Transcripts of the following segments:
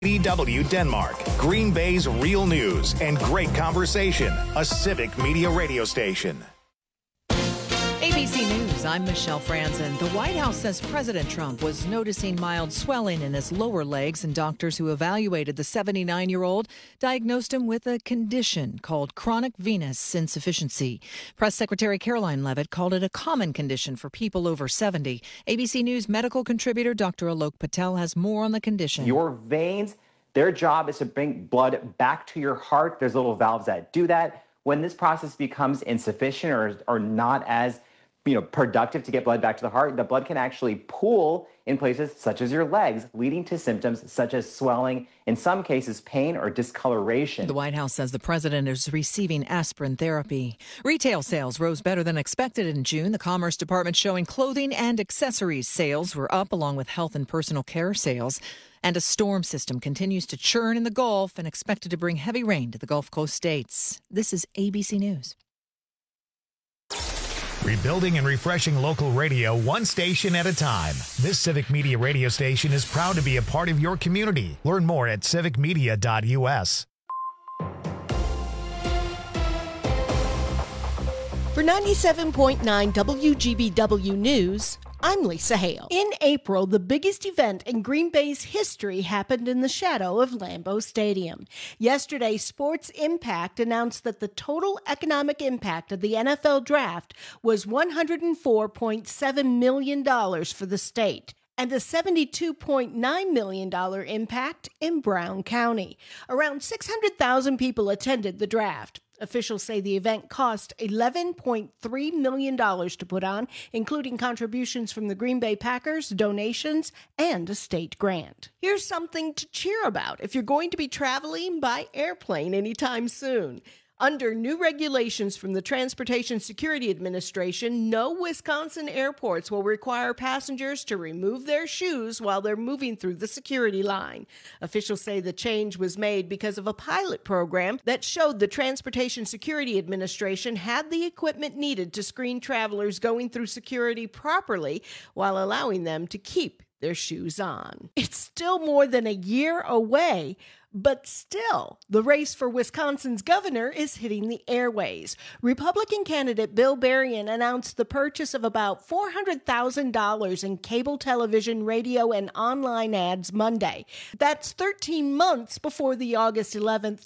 DW Denmark, Green Bay's real news and great conversation, a civic media radio station. ABC News, I'm Michelle Franzen. The White House says President Trump was noticing mild swelling in his lower legs, and doctors who evaluated the 79-year-old diagnosed him with a condition called chronic venous insufficiency. Press Secretary Caroline Leavitt called it a common condition for people over 70. ABC News medical contributor Dr. Alok Patel has more on the condition. Your veins, their job is to bring blood back to your heart. There's little valves that do that. When this process becomes insufficient or not as productive to get blood back to the heart, the blood can actually pool in places such as your legs, leading to symptoms such as swelling, in some cases pain or discoloration. The White House says the president is receiving aspirin therapy. Retail sales rose better than expected in June. The Commerce Department showing clothing and accessories sales were up, along with health and personal care sales. And a storm system continues to churn in the Gulf and expected to bring heavy rain to the Gulf Coast states. This is ABC News. Rebuilding and refreshing local radio one station at a time. This Civic Media radio station is proud to be a part of your community. Learn more at civicmedia.us. For 97.9 WGBW News, I'm Lisa Hale. In April, the biggest event in Green Bay's history happened in the shadow of Lambeau Stadium. Yesterday, Sports Impact announced that the total economic impact of the NFL Draft was $104.7 million for the state, and a $72.9 million impact in Brown County. Around 600,000 people attended the draft. Officials say the event cost $11.3 million to put on, including contributions from the Green Bay Packers, donations, and a state grant. Here's something to cheer about if you're going to be traveling by airplane anytime soon. Under new regulations from the Transportation Security Administration, no Wisconsin airports will require passengers to remove their shoes while they're moving through the security line. Officials say the change was made because of a pilot program that showed the Transportation Security Administration had the equipment needed to screen travelers going through security properly while allowing them to keep their shoes on. It's still more than a year away, but still, the race for Wisconsin's governor is hitting the airways. Republican candidate Bill Berrien announced the purchase of about $400,000 in cable television, radio, and online ads Monday. That's 13 months before the August 11th,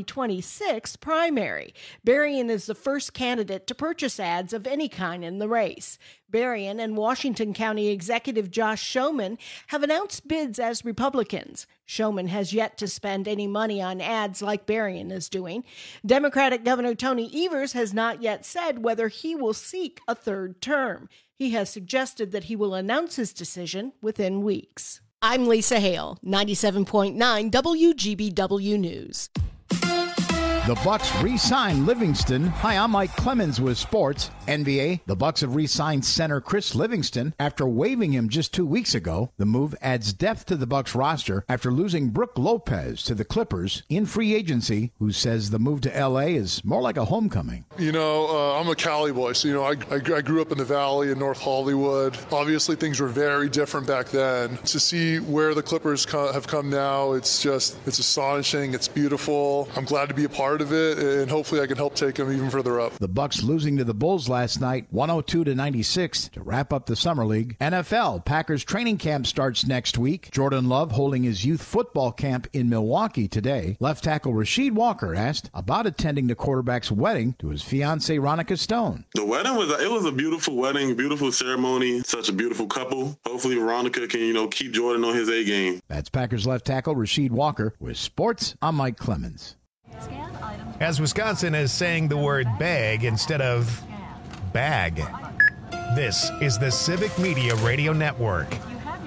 2026 primary. Berrien is the first candidate to purchase ads of any kind in the race. Berrien and Washington County Executive Josh Schoemann have announced bids as Republicans. Schoemann has yet to spend any money on ads like Berrien is doing. Democratic Governor Tony Evers has not yet said whether he will seek a third term. He has suggested that he will announce his decision within weeks. I'm Lisa Hale, 97.9 WGBW News. The Bucks re-signed Livingston. Hi, I'm Mike Clemens with sports. NBA, the Bucks have re-signed center Chris Livingston after waiving him just 2 weeks ago. The move adds depth to the Bucks roster after losing Brook Lopez to the Clippers in free agency, who says the move to L.A. is more like a homecoming. I'm a Cali boy, so, I grew up in the Valley in North Hollywood. Obviously, things were very different back then. To see where the Clippers have come now, it's astonishing. It's beautiful. I'm glad to be a part of it, and hopefully I can help take them even further up. The Bucks losing to the Bulls last night, 102-96, to wrap up the Summer League. NFL, Packers training camp starts next week. Jordan Love holding his youth football camp in Milwaukee today. Left tackle Rasheed Walker asked about attending the quarterback's wedding to his fiancée Ronica Stone. The wedding was a beautiful wedding, beautiful ceremony, such a beautiful couple. Hopefully Ronica can, keep Jordan on his A game. That's Packers left tackle Rasheed Walker. With sports, I'm Mike Clemens. As Wisconsin is saying the word bag instead of bag. This is the Civic Media Radio Network.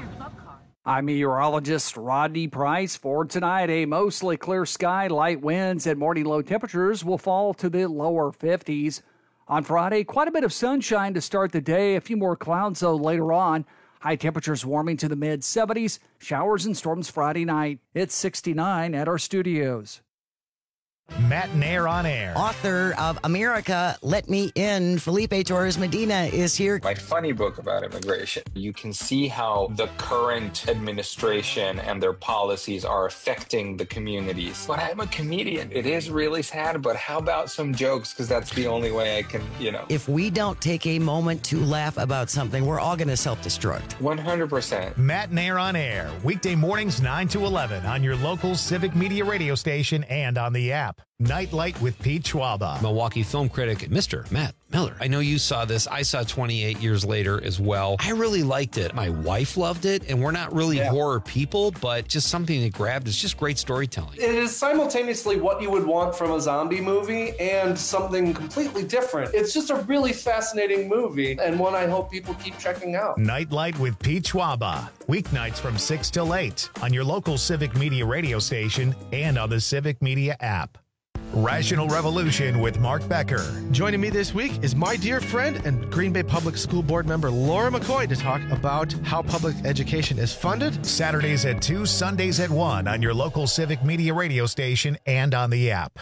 I'm meteorologist Rodney Price. For tonight, a mostly clear sky, light winds, and morning low temperatures will fall to the lower 50s. On Friday, quite a bit of sunshine to start the day. A few more clouds, though, later on. High temperatures warming to the mid-70s. Showers and storms Friday night. It's 69 at our studios. Matt Nair on Air. Author of America, Let Me In, Felipe Torres Medina is here. My funny book about immigration. You can see how the current administration and their policies are affecting the communities. But I'm a comedian. It is really sad, but how about some jokes? Because that's the only way I can, If we don't take a moment to laugh about something, we're all going to self-destruct. 100%. Matt Nair on Air. Weekday mornings 9 to 11 on your local Civic Media radio station and on the app. Nightlight with Pete Schwaba. Milwaukee film critic, Mr. Matt Miller. I know you saw this. I saw 28 years later as well. I really liked it. My wife loved it, and we're not really horror people, but just something that grabbed. It's just great storytelling. It is simultaneously what you would want from a zombie movie and something completely different. It's just a really fascinating movie, and one I hope people keep checking out. Nightlight with Pete Schwaba. Weeknights from 6 till 8 on your local Civic Media radio station and on the Civic Media app. Rational Revolution with Mark Becker. Joining me this week is my dear friend and Green Bay Public School Board member Laura McCoy to talk about how public education is funded. Saturdays at 2, Sundays at 1 on your local Civic Media radio station and on the app.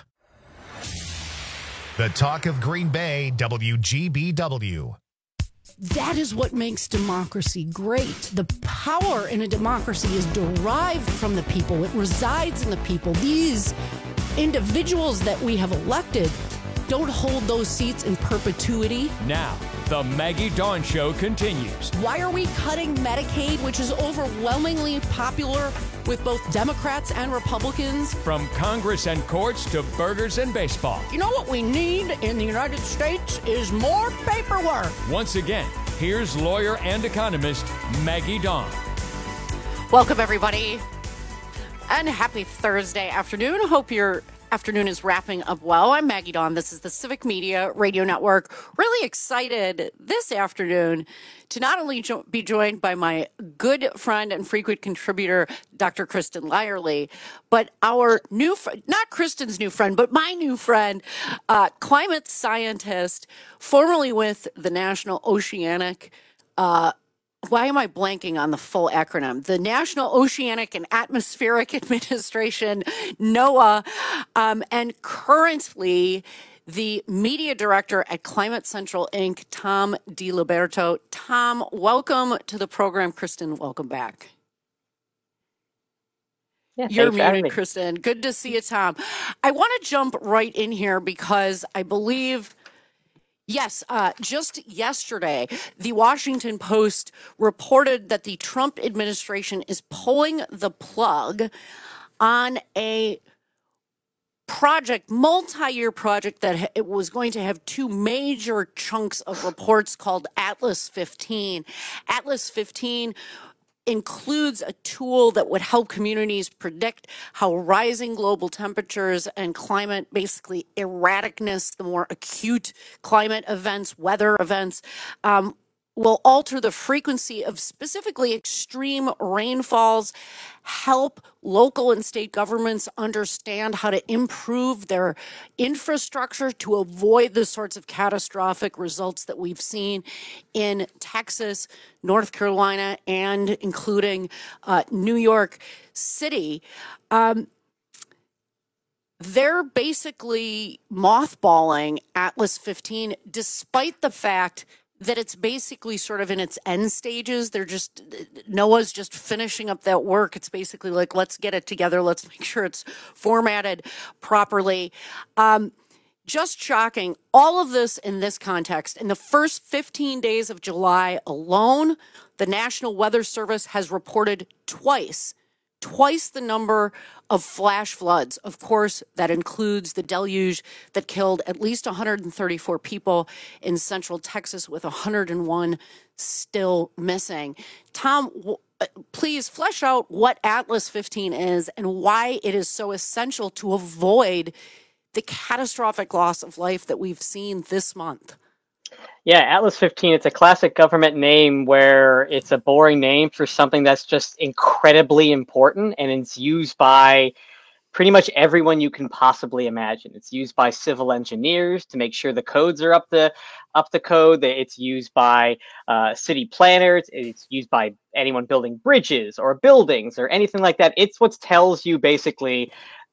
The Talk of Green Bay, WGBW. That is what makes democracy great. The power in a democracy is derived from the people. It resides in the people. These individuals that we have elected don't hold those seats in perpetuity. Now, the Maggie Dawn Show continues. Why are we cutting Medicaid, which is overwhelmingly popular with both Democrats and Republicans? From Congress and courts to burgers and baseball. You know what we need in the United States is more paperwork. Once again, here's lawyer and economist Maggie Dawn. Welcome, everybody, and happy Thursday afternoon. Hope your afternoon is wrapping up well. I'm Maggie Dawn. This is the Civic Media Radio Network. Really excited this afternoon to not only be joined by my good friend and frequent contributor, Dr. Kristen Lyerly, but our new not Kristen's new friend, but my new friend, climate scientist, formerly with the National Oceanic why am I blanking on the full acronym? The National Oceanic and Atmospheric Administration, NOAA, and currently the media director at Climate Central Inc., Tom DiLiberto. Tom, welcome to the program. Kristen, welcome back. Yeah, you're muted, Kristen. Good to see you, Tom. I want to jump right in here because I believe... Yes, just yesterday, the Washington Post reported that the Trump administration is pulling the plug on a project, multi-year project that it was going to have two major chunks of reports called Atlas 15. Atlas 15 includes a tool that would help communities predict how rising global temperatures and climate, basically erraticness, the more acute climate events, weather events, will alter the frequency of specifically extreme rainfalls, help local and state governments understand how to improve their infrastructure to avoid the sorts of catastrophic results that we've seen in Texas, North Carolina, and including New York City. They're basically mothballing Atlas 15, despite the fact that it's basically sort of in its end stages. NOAA's just finishing up that work. It's basically like, let's get it together. Let's make sure it's formatted properly. Just shocking. All of this in this context. In the first 15 days of July alone, the National Weather Service has reported twice the number of flash floods. Of course, that includes the deluge that killed at least 134 people in central Texas, with 101 still missing. Tom, please flesh out what Atlas 15 is and why it is so essential to avoid the catastrophic loss of life that we've seen this month. Yeah, Atlas 15, it's a classic government name where it's a boring name for something that's just incredibly important, and it's used by pretty much everyone you can possibly imagine. It's used by civil engineers to make sure the codes are up the code. It's used by city planners. It's used by anyone building bridges or buildings or anything like that. It's what tells you basically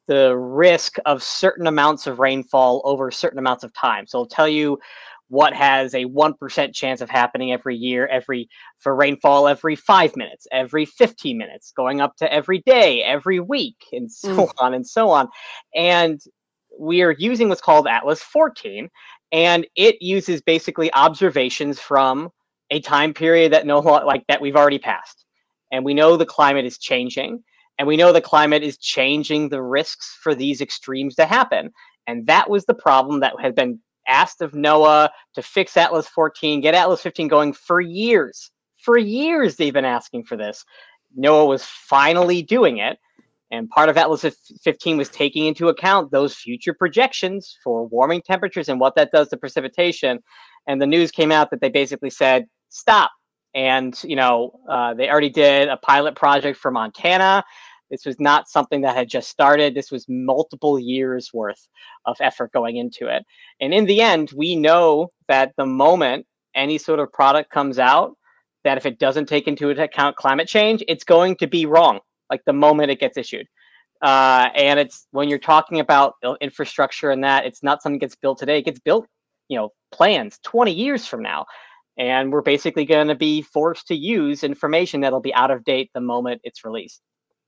the risk of certain amounts of rainfall over certain amounts of time. So it'll tell you what has a 1% chance of happening every year, for rainfall every 5 minutes, every 15 minutes, going up to every day, every week, and so on and so on. And we are using what's called Atlas 14, and it uses basically observations from a time period that we've already passed. And we know the climate is changing, and we know the climate is changing the risks for these extremes to happen. And that was the problem that had been asked of NOAA to fix Atlas 14, get Atlas 15 going for years. For years, they've been asking for this. NOAA was finally doing it. And part of Atlas 15 was taking into account those future projections for warming temperatures and what that does to precipitation. And the news came out that they basically said, stop. And, they already did a pilot project for Montana. This was not something that had just started. This was multiple years worth of effort going into it. And in the end, we know that the moment any sort of product comes out, that if it doesn't take into account climate change, it's going to be wrong, like the moment it gets issued. And it's when you're talking about infrastructure and that, it's not something that gets built today. It gets built, plans 20 years from now. And we're basically going to be forced to use information that'll be out of date the moment it's released.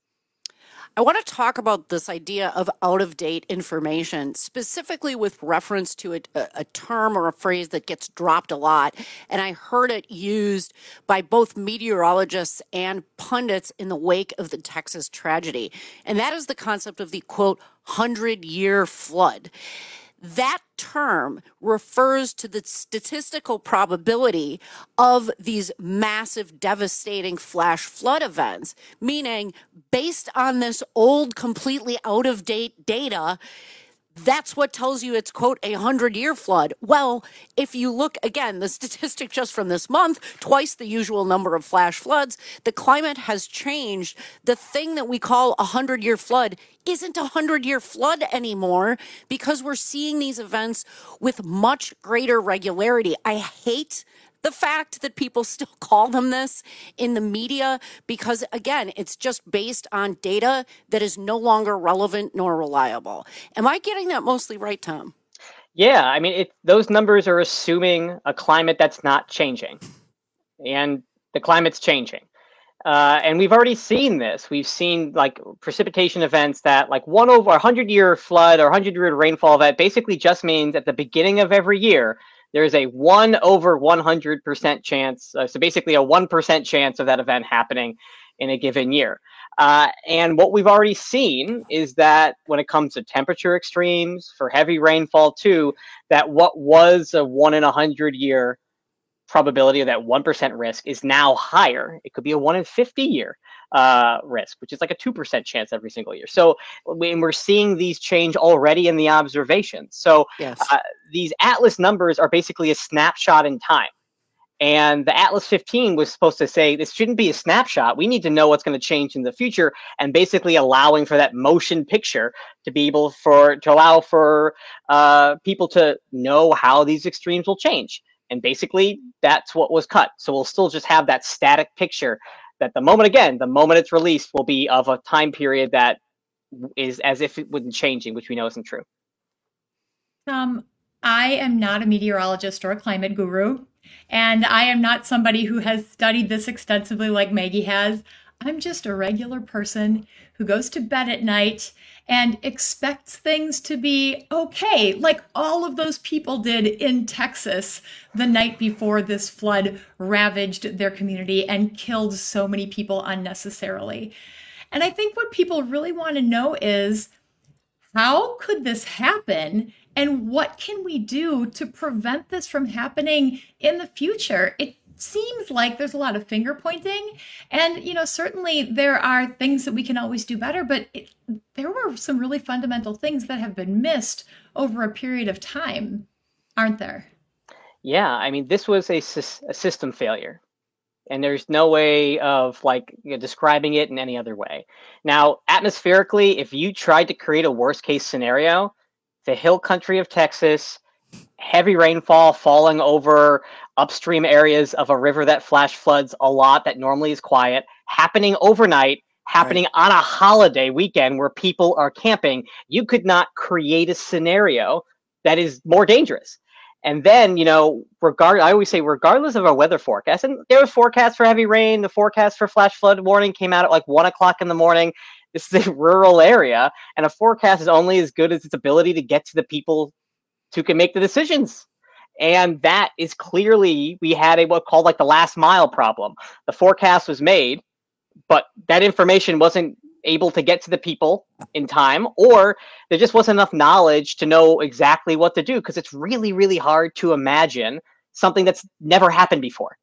I want to talk about this idea of out-of-date information, specifically with reference to a term or a phrase that gets dropped a lot. And I heard it used by both meteorologists and pundits in the wake of the Texas tragedy. And that is the concept of the, quote, 100-year flood. That term refers to the statistical probability of these massive, devastating flash flood events, meaning based on this old, completely out-of-date data, that's what tells you it's, quote, a 100-year flood. Well, if you look, again, the statistic just from this month, twice the usual number of flash floods, the climate has changed. The thing that we call a 100-year flood isn't a 100-year flood anymore because we're seeing these events with much greater regularity. I hate the fact that people still call them this in the media because, again, it's just based on data that is no longer relevant nor reliable. Am I getting that mostly right, Tom? Yeah, I mean, those numbers are assuming a climate that's not changing, and the climate's changing. And we've already seen this. We've seen like precipitation events that like 1 over 100-year flood or 100-year rainfall event basically just means at the beginning of every year, there's a 1 over 100% chance. So basically a 1% chance of that event happening in a given year. And what we've already seen is that when it comes to temperature extremes for heavy rainfall too, that what was a 1 in 100-year probability of that 1% risk is now higher. It could be a 1 in 50-year risk, which is like a 2% chance every single year. So we're seeing these change already in the observations. So yes. These Atlas numbers are basically a snapshot in time. And the Atlas 15 was supposed to say, this shouldn't be a snapshot. We need to know what's going to change in the future, and basically allowing for that motion picture to be able to allow for people to know how these extremes will change. And basically, that's what was cut. So we'll still just have that static picture that the moment it's released will be of a time period that is as if it wasn't changing, which we know isn't true. I am not a meteorologist or a climate guru, and I am not somebody who has studied this extensively like Maggie has. I'm just a regular person who goes to bed at night and expects things to be okay, like all of those people did in Texas the night before this flood ravaged their community and killed so many people unnecessarily. And I think what people really want to know is, how could this happen? And what can we do to prevent this from happening in the future? It seems like there's a lot of finger pointing, and certainly there are things that we can always do better, but there were some really fundamental things that have been missed over a period of time, aren't there? Yeah, I mean, this was a system failure, and there's no way of describing it in any other way. Now, atmospherically, if you tried to create a worst case scenario, the hill country of Texas, heavy rainfall falling over upstream areas of a river that flash floods a lot that normally is quiet, happening overnight happening on a holiday weekend where people are camping. You could not create a scenario that is more dangerous. And then, I always say, regardless of our weather forecast, and there was forecasts for heavy rain, the forecast for flash flood warning came out at like 1 o'clock in the morning. This is a rural area, and a forecast is only as good as its ability to get to the people who can make the decisions. And that is clearly, we had what's called like the last mile problem. The forecast was made, but that information wasn't able to get to the people in time, or there just wasn't enough knowledge to know exactly what to do, because it's really, really hard to imagine something that's never happened before.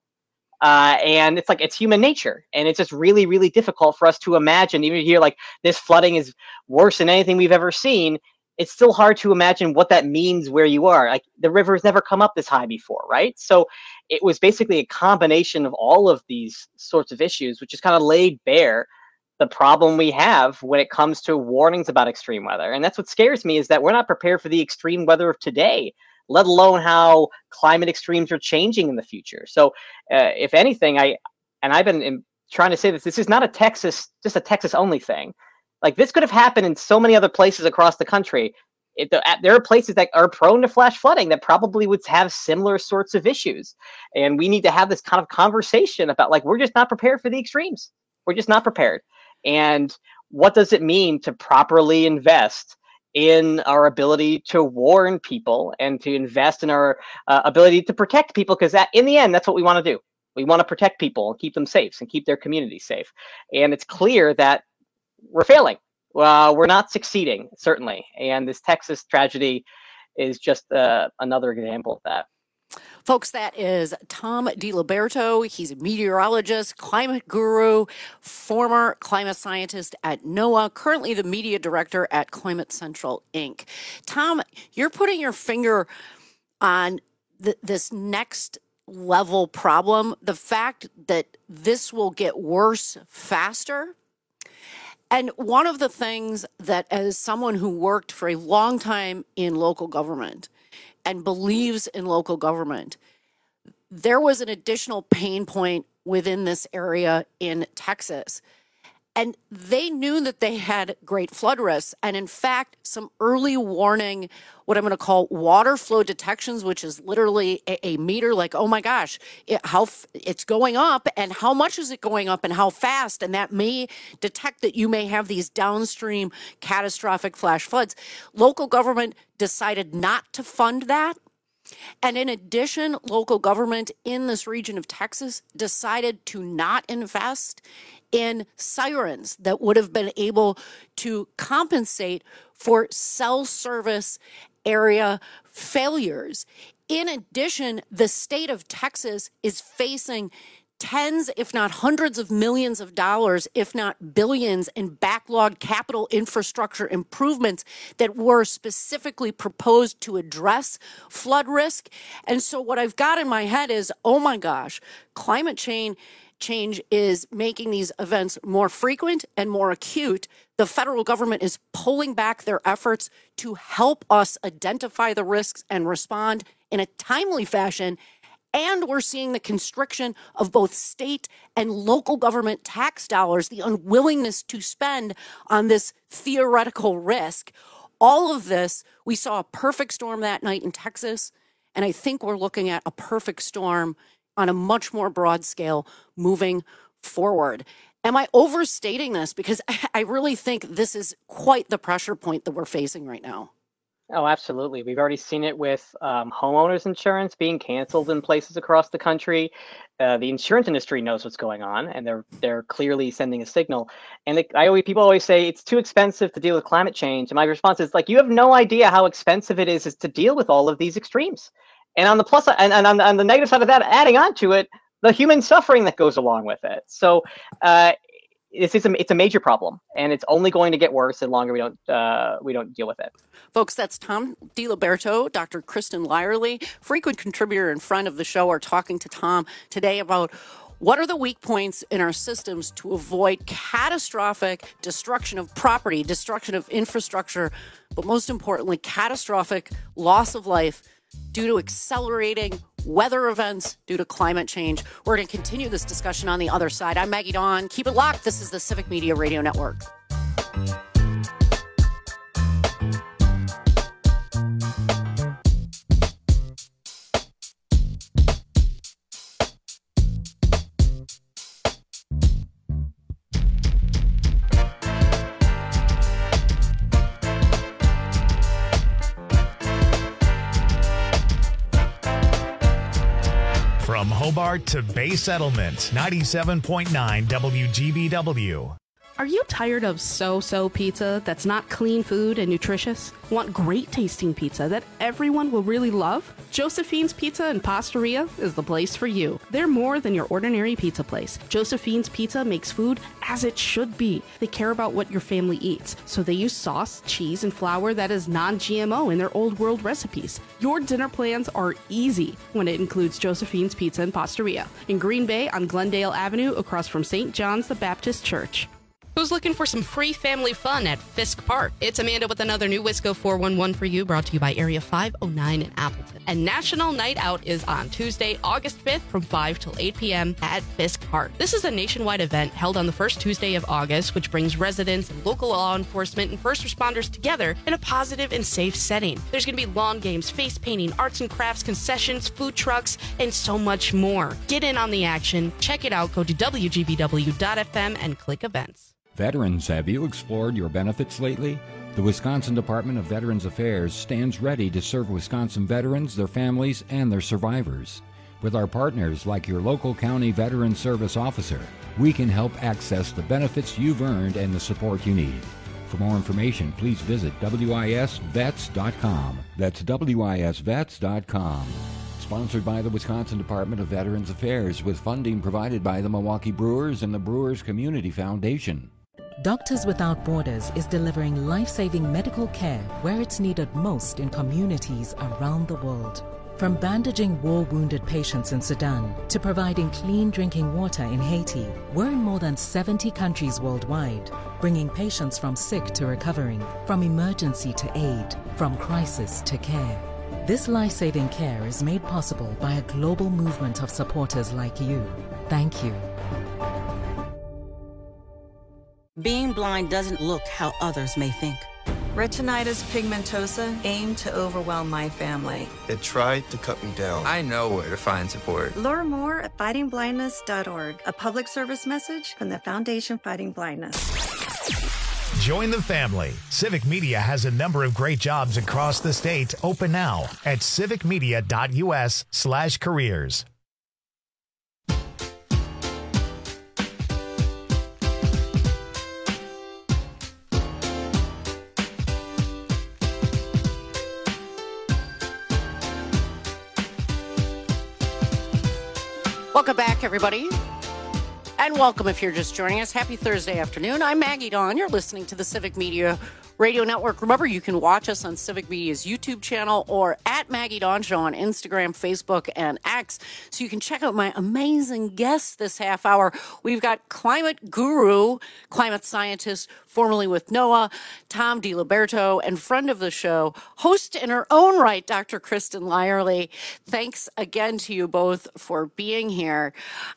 And it's human nature. And it's just really, really difficult for us to imagine, even here, like this flooding is worse than anything we've ever seen. It's still hard to imagine what that means where you are. Like the river has never come up this high before, right? So it was basically a combination of all of these sorts of issues, which is kind of laid bare the problem we have when it comes to warnings about extreme weather. And that's what scares me, is that we're not prepared for the extreme weather of today, let alone how climate extremes are changing in the future. So if anything, I've been trying to say this is not just a Texas only thing. Like this could have happened in so many other places across the country. There are places that are prone to flash flooding that probably would have similar sorts of issues. And we need to have this kind of conversation about, like, we're just not prepared for the extremes. We're just not prepared. And what does it mean to properly invest in our ability to warn people and to invest in our ability to protect people? Because in the end, that's what we want to do. We want to protect people and keep them safe and keep their communities safe. And it's clear that we're failing. We're not succeeding, certainly. And this Texas tragedy is just another example of that. Folks, that is Tom DiLiberto. He's a meteorologist, climate guru, former climate scientist at NOAA, currently the media director at Climate Central, Inc. Tom, you're putting your finger on this next level problem, the fact that this will get worse faster. And one of the things that, as someone who worked for a long time in local government and believes in local government, there was an additional pain point within this area in Texas. And they knew that they had great flood risks. And in fact, some early warning, what I'm going to call water flow detections, which is literally a meter, like, oh my gosh, it's going up, and how much is it going up and how fast? And that may detect that you may have these downstream catastrophic flash floods. Local government decided not to fund that. And in addition, local government in this region of Texas decided to not invest in sirens that would have been able to compensate for cell service area failures. In addition, the state of Texas is facing tens, if not hundreds of millions of dollars, if not billions, in backlogged capital infrastructure improvements that were specifically proposed to address flood risk. And so what I've got in my head is, oh my gosh, climate change is making these events more frequent and more acute. The federal government is pulling back their efforts to help us identify the risks and respond in a timely fashion. And we're seeing the constriction of both state and local government tax dollars, the unwillingness to spend on this theoretical risk. All of this, we saw a perfect storm that night in Texas, and I think we're looking at a perfect storm on a much more broad scale moving forward. Am I overstating this? Because I really think this is quite the pressure point that we're facing right now. Oh, absolutely. We've already seen it with homeowners insurance being canceled in places across the country. The insurance industry knows what's going on, and they're clearly sending a signal. And people always say it's too expensive to deal with climate change. And my response is, like, you have no idea how expensive it is to deal with all of these extremes. And on the plus side, and on the negative side of that, adding on to it, the human suffering that goes along with it. So it's a major problem, and it's only going to get worse the longer we don't deal with it. Folks, that's Tom DiLiberto, Dr. Kristen Lyerly, frequent contributor and friend of the show, are talking to Tom today about what are the weak points in our systems to avoid catastrophic destruction of property, destruction of infrastructure, but most importantly, catastrophic loss of life due to accelerating weather events due to climate change. We're going to continue this discussion on the other side. I'm Maggie Dawn. Keep it locked. This is the Civic Media Radio Network. From Hobart to Bay Settlement, 97.9 WGBW. Are you tired of so-so pizza that's not clean food and nutritious? Want great tasting pizza that everyone will really love? Josephine's Pizza and Pastaria is the place for you. They're more than your ordinary pizza place. Josephine's Pizza makes food as it should be. They care about what your family eats, so they use sauce, cheese, and flour that is non-GMO in their old world recipes. Your dinner plans are easy when it includes Josephine's Pizza and Pastaria in Green Bay on Glendale Avenue across from St. John's the Baptist Church. Who's looking for some free family fun at Fisk Park? It's Amanda with another new Wisco 411 for you, brought to you by Area 509 in Appleton. And National Night Out is on Tuesday, August 5th from 5 till 8 p.m. at Fisk Park. This is a nationwide event held on the first Tuesday of August, which brings residents and local law enforcement and first responders together in a positive and safe setting. There's going to be lawn games, face painting, arts and crafts, concessions, food trucks, and so much more. Get in on the action. Check it out. Go to WGBW.FM and click events. Veterans, have you explored your benefits lately? The Wisconsin Department of Veterans Affairs stands ready to serve Wisconsin veterans, their families, and their survivors. With our partners like your local county veteran service officer, we can help access the benefits you've earned and the support you need. For more information, please visit wisvets.com. That's wisvets.com. Sponsored by the Wisconsin Department of Veterans Affairs with funding provided by the Milwaukee Brewers and the Brewers Community Foundation. Doctors Without Borders is delivering life-saving medical care where it's needed most in communities around the world. From bandaging war-wounded patients in Sudan to providing clean drinking water in Haiti, we're in more than 70 countries worldwide, bringing patients from sick to recovering, from emergency to aid, from crisis to care. This life-saving care is made possible by a global movement of supporters like you. Thank you. Being blind doesn't look how others may think. Retinitis pigmentosa aimed to overwhelm my family. It tried to cut me down. I know where to find support. Learn more at fightingblindness.org, a public service message from the Foundation Fighting Blindness. Join the family. Civic Media has a number of great jobs across the state open now at civicmedia.us/careers. Welcome back, everybody. And welcome if you're just joining us. Happy Thursday afternoon. I'm Maggie Dawn. You're listening to the Civic Media Radio Network. Remember, you can watch us on Civic Media's YouTube channel or at Maggie Dawn Show on Instagram, Facebook, and X. So you can check out my amazing guests this half hour. We've got climate guru, climate scientist, formerly with NOAA, Tom DiLiberto, and friend of the show, host in her own right, Dr. Kristen Lyerly. Thanks again to you both for being here.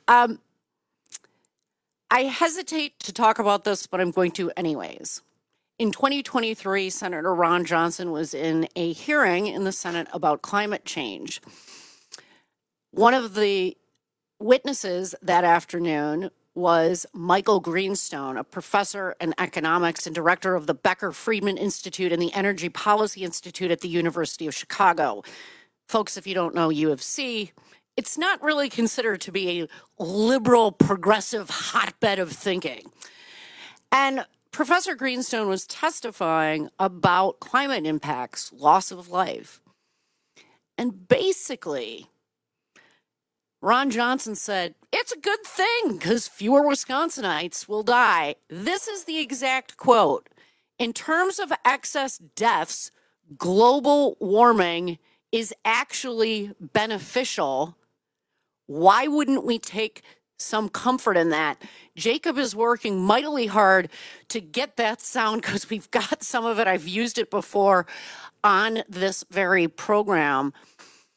I hesitate to talk about this, but I'm going to anyways. In 2023, Senator Ron Johnson was in a hearing in the Senate about climate change. One of the witnesses that afternoon was Michael Greenstone, a professor in economics and director of the Becker Friedman Institute and the Energy Policy Institute at the University of Chicago. Folks, if you don't know U of C, it's not really considered to be a liberal, progressive hotbed of thinking. And Professor Greenstone was testifying about climate impacts, loss of life. And basically, Ron Johnson said, it's a good thing because fewer Wisconsinites will die. This is the exact quote. In terms of excess deaths, global warming is actually beneficial. Why wouldn't we take some comfort in that? Jacob is working mightily hard to get that sound because we've got some of it. I've used it before on this very program.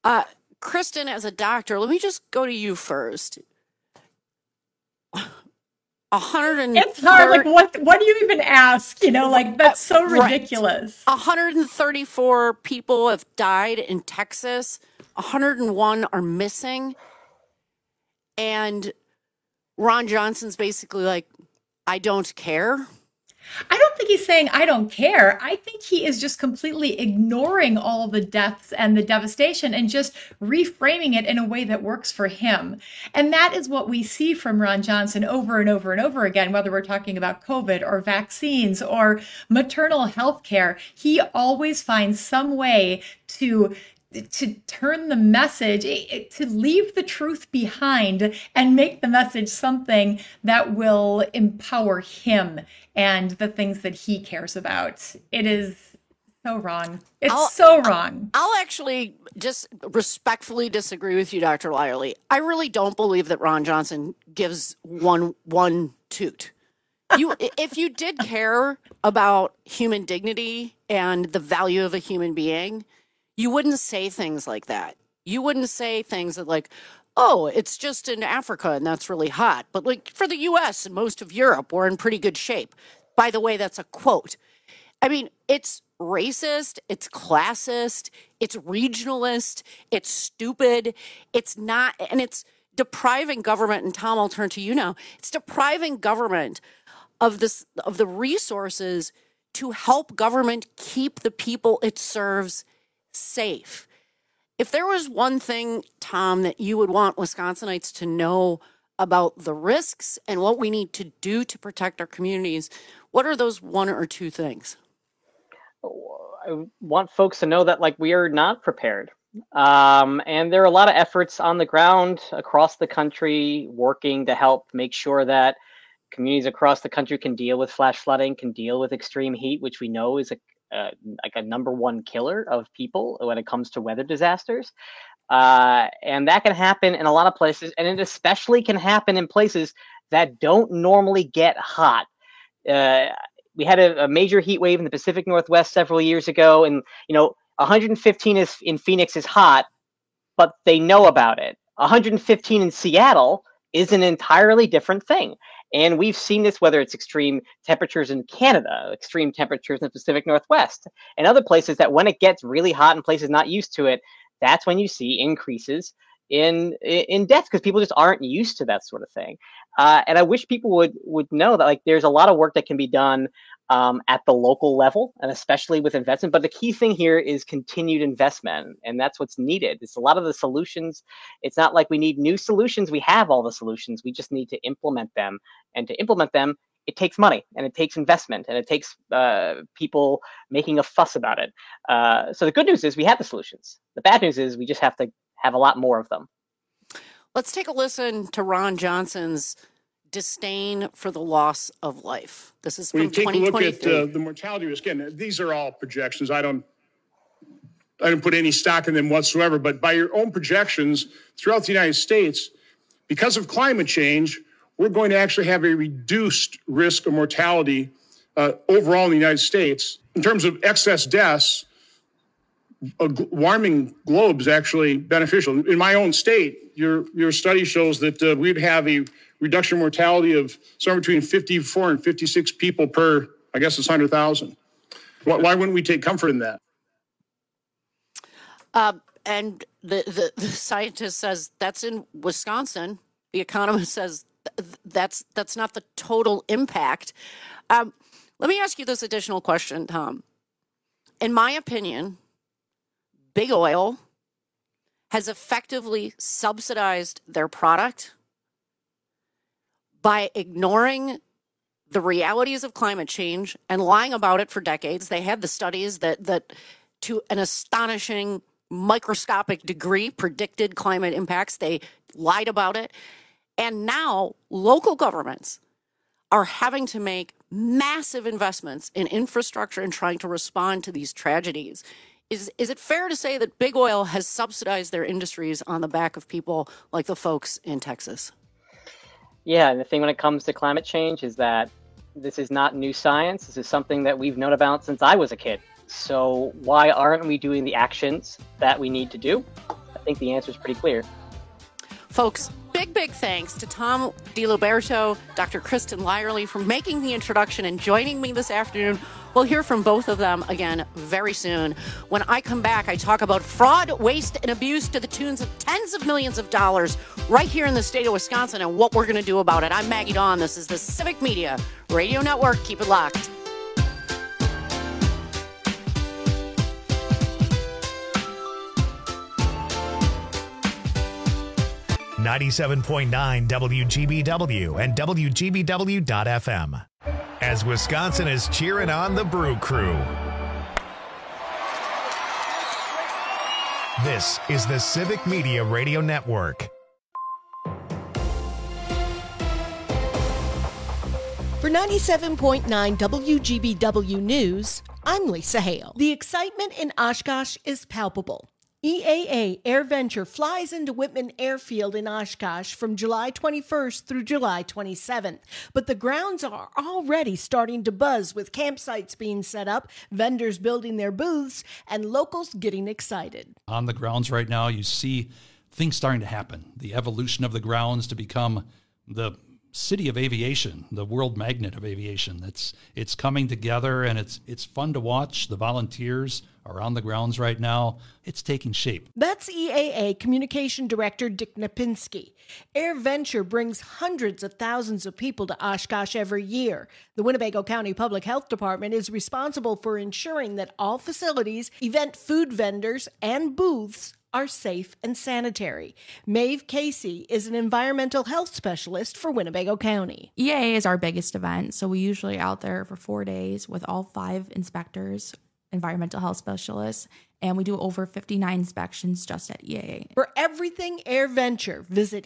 Kristen, as a doctor, let me just go to you first. 130. It's hard. Like, what do you even ask? That's so ridiculous. Right. 134 people have died in Texas. 101 are missing. And Ron Johnson's basically like, I don't care. I don't think he's saying, I don't care. I think he is just completely ignoring all the deaths and the devastation and just reframing it in a way that works for him. And that is what we see from Ron Johnson over and over and over again, whether we're talking about COVID or vaccines or maternal health care. He always finds some way to turn the message, to leave the truth behind and make the message something that will empower him and the things that he cares about. It is so wrong. It's so wrong. I'll actually just respectfully disagree with you, Dr. Lyerly. I really don't believe that Ron Johnson gives one toot. If you did care about human dignity and the value of a human being, you wouldn't say things like that. You wouldn't say things that like, oh, it's just in Africa and that's really hot. But like for the US and most of Europe, we're in pretty good shape. By the way, that's a quote. I mean, it's racist, it's classist, it's regionalist, it's stupid. It's not, and it's depriving government, and Tom, I'll turn to you now. It's depriving government of the resources to help government keep the people it serves safe. If there was one thing, Tom, that you would want Wisconsinites to know about the risks and what we need to do to protect our communities, what are those one or two things? I want folks to know that we are not prepared. And there are a lot of efforts on the ground across the country working to help make sure that communities across the country can deal with flash flooding, can deal with extreme heat, which we know is a number one killer of people when it comes to weather disasters. And that can happen in a lot of places. And it especially can happen in places that don't normally get hot. We had a major heat wave in the Pacific Northwest several years ago. And, 115 in Phoenix is hot, but they know about it. 115 in Seattle is an entirely different thing. And we've seen this, whether it's extreme temperatures in Canada, extreme temperatures in the Pacific Northwest, and other places that when it gets really hot in places not used to it, that's when you see increases in deaths because people just aren't used to that sort of thing. And I wish people would know that there's a lot of work that can be done at the local level, and especially with investment. But the key thing here is continued investment, and that's what's needed. It's a lot of the solutions. It's not like we need new solutions. We have all the solutions. We just need to implement them. And to implement them, it takes money, and it takes investment, and it takes people making a fuss about it. So the good news is we have the solutions. The bad news is we just have to have a lot more of them. Let's take a listen to Ron Johnson's disdain for the loss of life. This is from 2023. When you take a look at the mortality risk, again, these are all projections. I don't put any stock in them whatsoever, but by your own projections throughout the United States, because of climate change, we're going to actually have a reduced risk of mortality overall in the United States. In terms of excess deaths, a warming globe is actually beneficial. In my own state, your study shows that we'd have a reduction in mortality of somewhere between 54 and 56 people per, I guess it's 100,000. Why wouldn't we take comfort in that? And the scientist says that's in Wisconsin. The economist says that's not the total impact. Let me ask you this additional question, Tom. In my opinion, Big Oil has effectively subsidized their product by ignoring the realities of climate change and lying about it for decades. They had the studies that to an astonishing microscopic degree predicted climate impacts. They lied about it. And now local governments are having to make massive investments in infrastructure and trying to respond to these tragedies. Is it fair to say that Big Oil has subsidized their industries on the back of people like the folks in Texas? Yeah, and the thing when it comes to climate change is that this is not new science. This is something that we've known about since I was a kid. So why aren't we doing the actions that we need to do? think the answer is pretty clear. Folks, big thanks to Tom DiLiberto, Dr. Kristen Lyerly for making the introduction and joining me this afternoon. We'll hear from both of them again very soon. When I come back, I talk about fraud, waste, and abuse to the tunes of tens of millions of dollars right here in the state of Wisconsin and what we're going to do about it. I'm Maggie Dawn. This is the Civic Media Radio Network. Keep it locked. .9 WGBW and WGBW.FM. As Wisconsin is cheering on the Brew Crew. This is the Civic Media Radio Network. For 97.9 WGBW News, I'm Lisa Hale. The excitement in Oshkosh is palpable. EAA AirVenture flies into Whitman Airfield in Oshkosh from July 21st through July 27th. But the grounds are already starting to buzz with campsites being set up, vendors building their booths, and locals getting excited. On the grounds right now, you see things starting to happen. The evolution of the grounds to become the city of aviation, the world magnet of aviation. It's coming together, and it's fun to watch. The volunteers are on the grounds right now. It's taking shape. That's EAA Communication Director Dick Napinski. AirVenture brings hundreds of thousands of people to Oshkosh every year. The Winnebago County Public Health Department is responsible for ensuring that all facilities, event food vendors, and booths are safe and sanitary. Maeve Casey is an environmental health specialist for Winnebago County. EAA is our biggest event, so we usually out there for 4 days with all 5 inspectors, environmental health specialists, and we do over 59 inspections just at EAA. For everything AirVenture, visit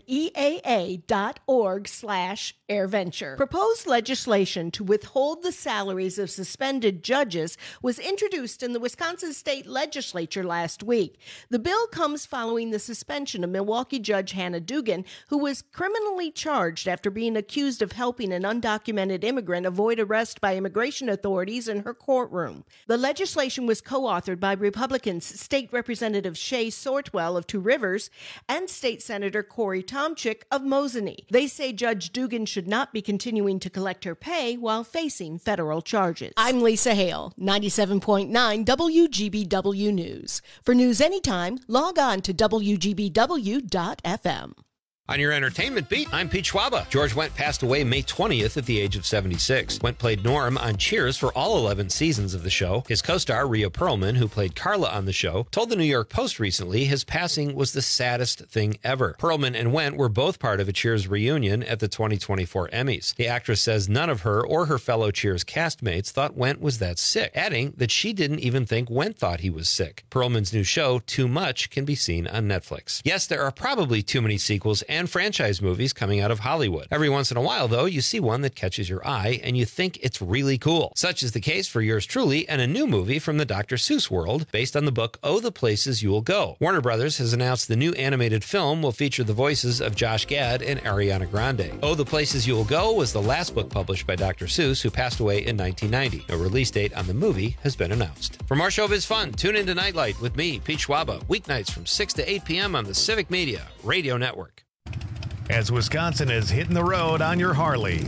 eaa.org/AirVenture. Proposed legislation to withhold the salaries of suspended judges was introduced in the Wisconsin State Legislature last week. The bill comes following the suspension of Milwaukee Judge Hannah Dugan, who was criminally charged after being accused of helping an undocumented immigrant avoid arrest by immigration authorities in her courtroom. The legislation was co-authored by Republicans State Representative Shay Sortwell of Two Rivers and State Senator Corey Tomczyk of Mosinee. They say Judge Dugan should not be continuing to collect her pay while facing federal charges. I'm Lisa Hale, 97.9 WGBW News. For news anytime, log on to WGBW.FM. On your entertainment beat, I'm Pete Schwaba. George Wendt passed away May 20th at the age of 76. Wendt played Norm on Cheers for all 11 seasons of the show. His co-star, Rhea Perlman, who played Carla on the show, told the New York Post recently his passing was the saddest thing ever. Perlman and Wendt were both part of a Cheers reunion at the 2024 Emmys. The actress says none of her or her fellow Cheers castmates thought Wendt was that sick, adding that she didn't even think Wendt thought he was sick. Perlman's new show, Too Much, can be seen on Netflix. Yes, there are probably too many sequels and franchise movies coming out of Hollywood. Every once in a while, though, you see one that catches your eye and you think it's really cool. Such is the case for yours truly and a new movie from the Dr. Seuss world based on the book Oh, the Places You'll Go. Warner Brothers has announced the new animated film will feature the voices of Josh Gad and Ariana Grande. Oh, the Places You'll Go was the last book published by Dr. Seuss, who passed away in 1990. No release date on the movie has been announced. For more showbiz fun, tune into Nightlight with me, Pete Schwaba, weeknights from 6 to 8 p.m. on the Civic Media Radio Network. As Wisconsin is hitting the road on your Harley.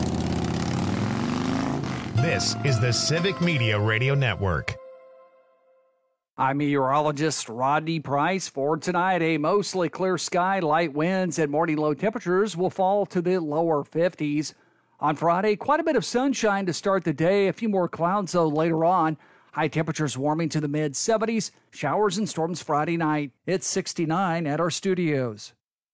This is the Civic Media Radio Network. I'm meteorologist Rodney Price. For tonight, a mostly clear sky, light winds, and morning low temperatures will fall to the lower 50s. On Friday, quite a bit of sunshine to start the day. A few more clouds, though, later on. High temperatures warming to the mid-70s. Showers and storms Friday night. It's 69 at our studios.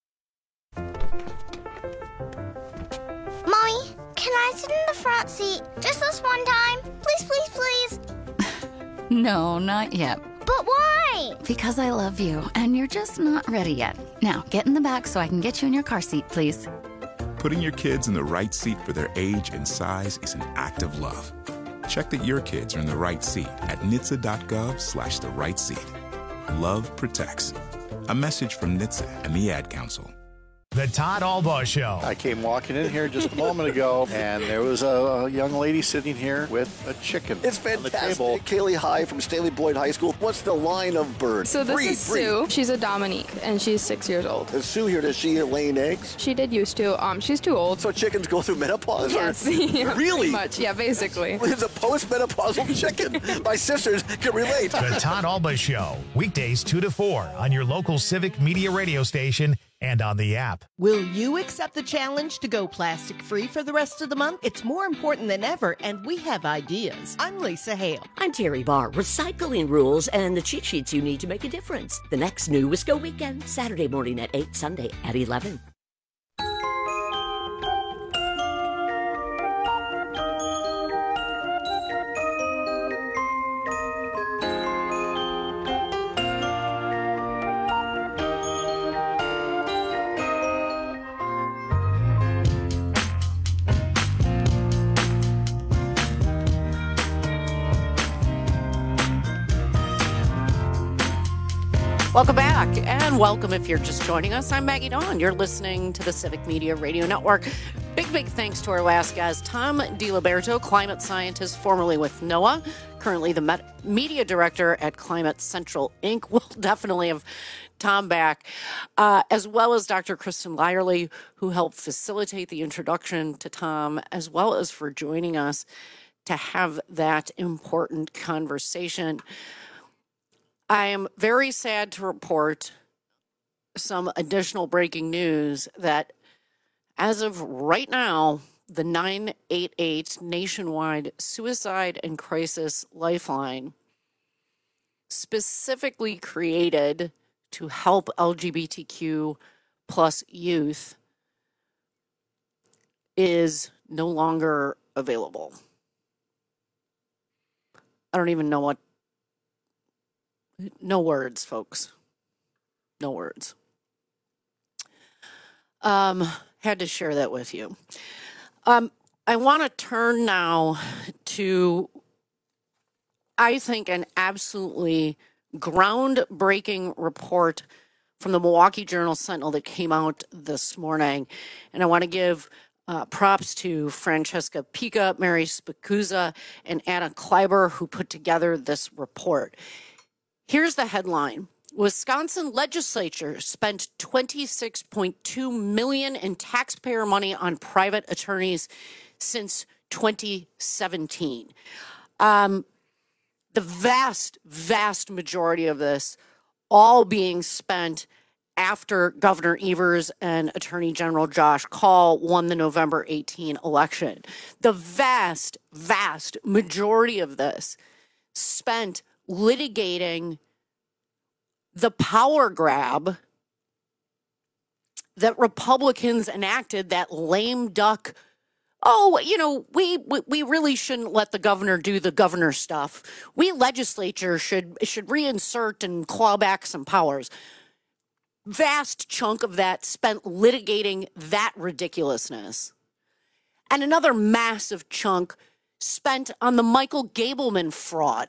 Mommy, can I sit in the front seat just this one time? Please, please, please. No, not yet. But why? Because I love you, and you're just not ready yet. Now, get in the back so I can get you in your car seat, please. Putting your kids in the right seat for their age and size is an act of love. Check that your kids are in the right seat at NHTSA.gov/the right seat. Love protects. A message from NHTSA and the Ad Council. The Todd Albaugh Show. I came walking in here just a moment ago, and there was a young lady sitting here with a chicken. It's fantastic. Kaylee High from Stanley Boyd High School. What's the line of bird? So this is Sue. She's a Dominique, and she's 6 years old. Is Sue here? Does she laying eggs? She did used to. She's too old. So chickens go through menopause? Yes. Yeah, really? Pretty much. Yeah, basically. It's a post-menopausal chicken. My sisters can relate. The Todd Albaugh Show. Weekdays 2 to 4 on your local Civic Media radio station and on the app. Will you accept the challenge to go plastic-free for the rest of the month? It's more important than ever, and we have ideas. I'm Lisa Hale. I'm Terry Barr. Recycling rules and the cheat sheets you need to make a difference. The next New Wisco Weekend, Saturday morning at 8, Sunday at 11. Welcome back, and welcome if you're just joining us. I'm Maggie Dawn. You're listening to the Civic Media Radio Network. Big thanks to our last guest, Tom DiLiberto, climate scientist formerly with NOAA, currently the media director at Climate Central Inc. We'll definitely have Tom back, as well as Dr. Kristen Lyerly, who helped facilitate the introduction to Tom, as well as for joining us to have that important conversation. I am very sad to report some additional breaking news that as of right now, the 988 nationwide suicide and crisis lifeline, specifically created to help LGBTQ plus youth, is no longer available. I don't even know what. No words, folks. No words. Had to share that with you. I want to turn now to, I think, an absolutely groundbreaking report from the Milwaukee Journal-Sentinel that came out this morning. And I want to give props to Francesca Pica, Mary Spicuzza, and Anna Kleiber, who put together this report. Here's the headline. Wisconsin legislature spent $26.2 million in taxpayer money on private attorneys since 2017. The vast majority of this all being spent after Governor Evers and Attorney General Josh Kaul won the November 18 election. The vast majority of this spent litigating the power grab that Republicans enacted, that lame duck, we really shouldn't let the governor do the governor stuff. We legislature should reinsert and claw back some powers. Vast chunk of that spent litigating that ridiculousness. And another massive chunk spent on the Michael Gableman fraud.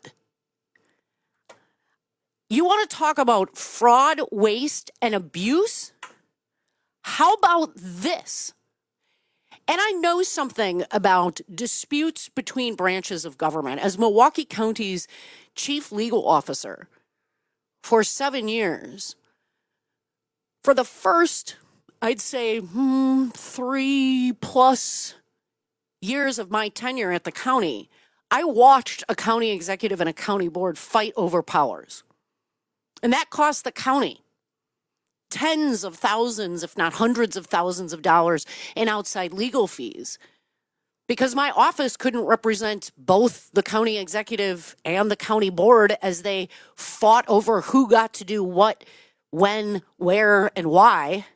You want to talk about fraud, waste, and abuse? How about this? And I know something about disputes between branches of government. As Milwaukee County's chief legal officer for 7 years, for the first, I'd say, 3+ years of my tenure at the county, I watched a county executive and a county board fight over powers. And that cost the county tens of thousands, if not hundreds of thousands of dollars in outside legal fees, because my office couldn't represent both the county executive and the county board as they fought over who got to do what, when, where, and why.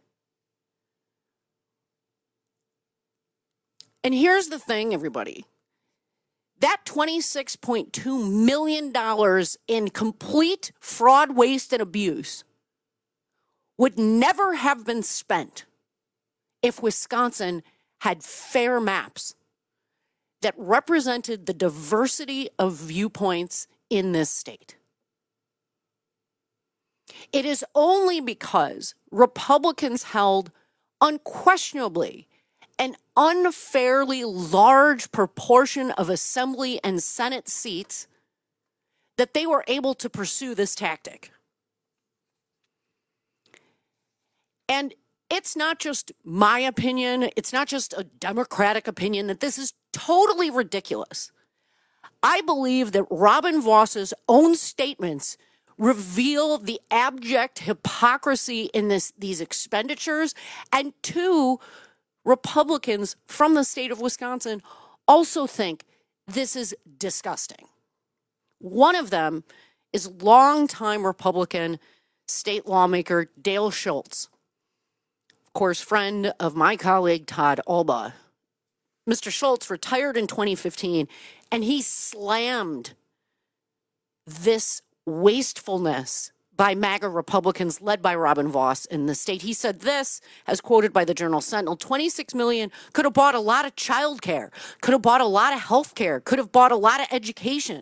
And here's the thing, everybody. That $26.2 million in complete fraud, waste, and abuse would never have been spent if Wisconsin had fair maps that represented the diversity of viewpoints in this state. It is only because Republicans held unquestionably an unfairly large proportion of Assembly and Senate seats that they were able to pursue this tactic. And it's not just my opinion, it's not just a Democratic opinion, that this is totally ridiculous. I believe that Robin Voss's own statements reveal the abject hypocrisy in these expenditures, and two Republicans from the state of Wisconsin also think this is disgusting. One of them is longtime Republican state lawmaker Dale Schultz, of course, friend of my colleague Todd Alba. Mr. Schultz retired in 2015, and he slammed this wastefulness by MAGA Republicans led by Robin Voss in the state. He said this, as quoted by the Journal Sentinel, $26 million could have bought a lot of child care, could have bought a lot of health care, could have bought a lot of education.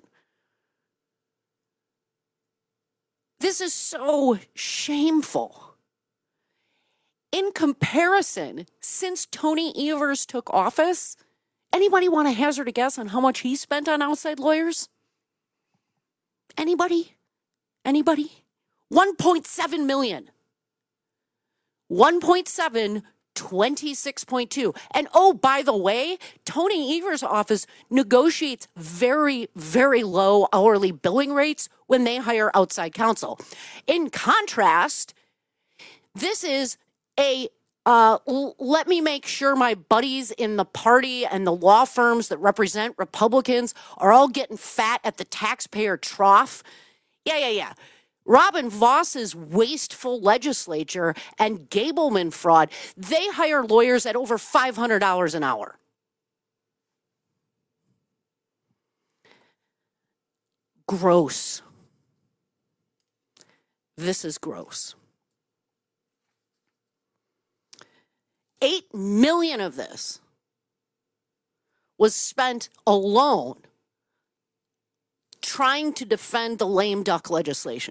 This is so shameful. In comparison, since Tony Evers took office, anybody want to hazard a guess on how much he spent on outside lawyers? Anybody? 1.7 million. 1.7, 26.2. And oh, by the way, Tony Evers' office negotiates very, very low hourly billing rates when they hire outside counsel. In contrast, this is let me make sure my buddies in the party and the law firms that represent Republicans are all getting fat at the taxpayer trough. Yeah. Robin Voss's wasteful legislature and Gableman fraud, they hire lawyers at over $500 an hour. Gross. This is gross. 8 million of this was spent alone trying to defend the lame duck legislation.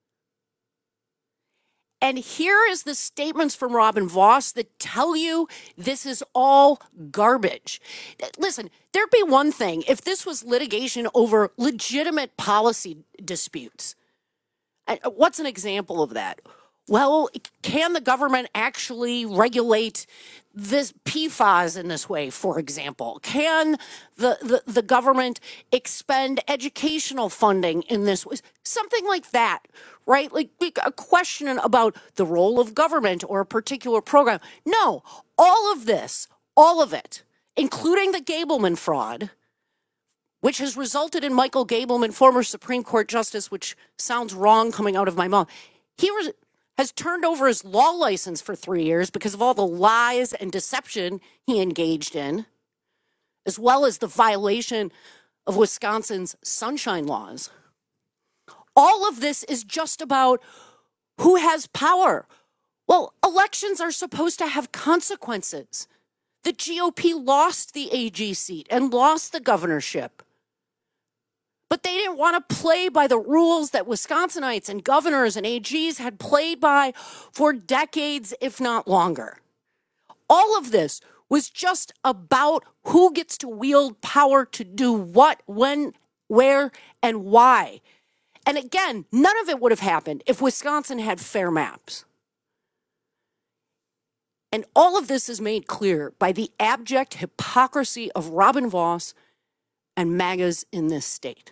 And here is the statements from Robin Voss that tell you this is all garbage. Listen, there'd be one thing if this was litigation over legitimate policy disputes. What's an example of that? Well, can the government actually regulate this PFAS in this way, for example? Can the government expend educational funding in this way? Something like that, right? Like a question about the role of government or a particular program. No, all of this, all of it, including the Gableman fraud, which has resulted in Michael Gableman, former Supreme Court Justice, which sounds wrong coming out of my mouth. Has turned over his law license for 3 years because of all the lies and deception he engaged in, as well as the violation of Wisconsin's sunshine laws. All of this is just about who has power. Well, elections are supposed to have consequences. The GOP lost the AG seat and lost the governorship. But they didn't want to play by the rules that Wisconsinites and governors and AGs had played by for decades, if not longer. All of this was just about who gets to wield power to do what, when, where, and why. And again, none of it would have happened if Wisconsin had fair maps. And all of this is made clear by the abject hypocrisy of Robin Voss and MAGAs in this state.